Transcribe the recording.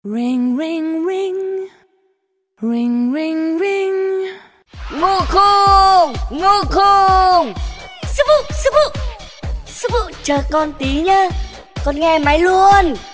Ring ring ring, ring ring ring. Ngô khôn, Ngô khôn. Sư phụ, chờ con tí nhá. Con nghe máy luôn.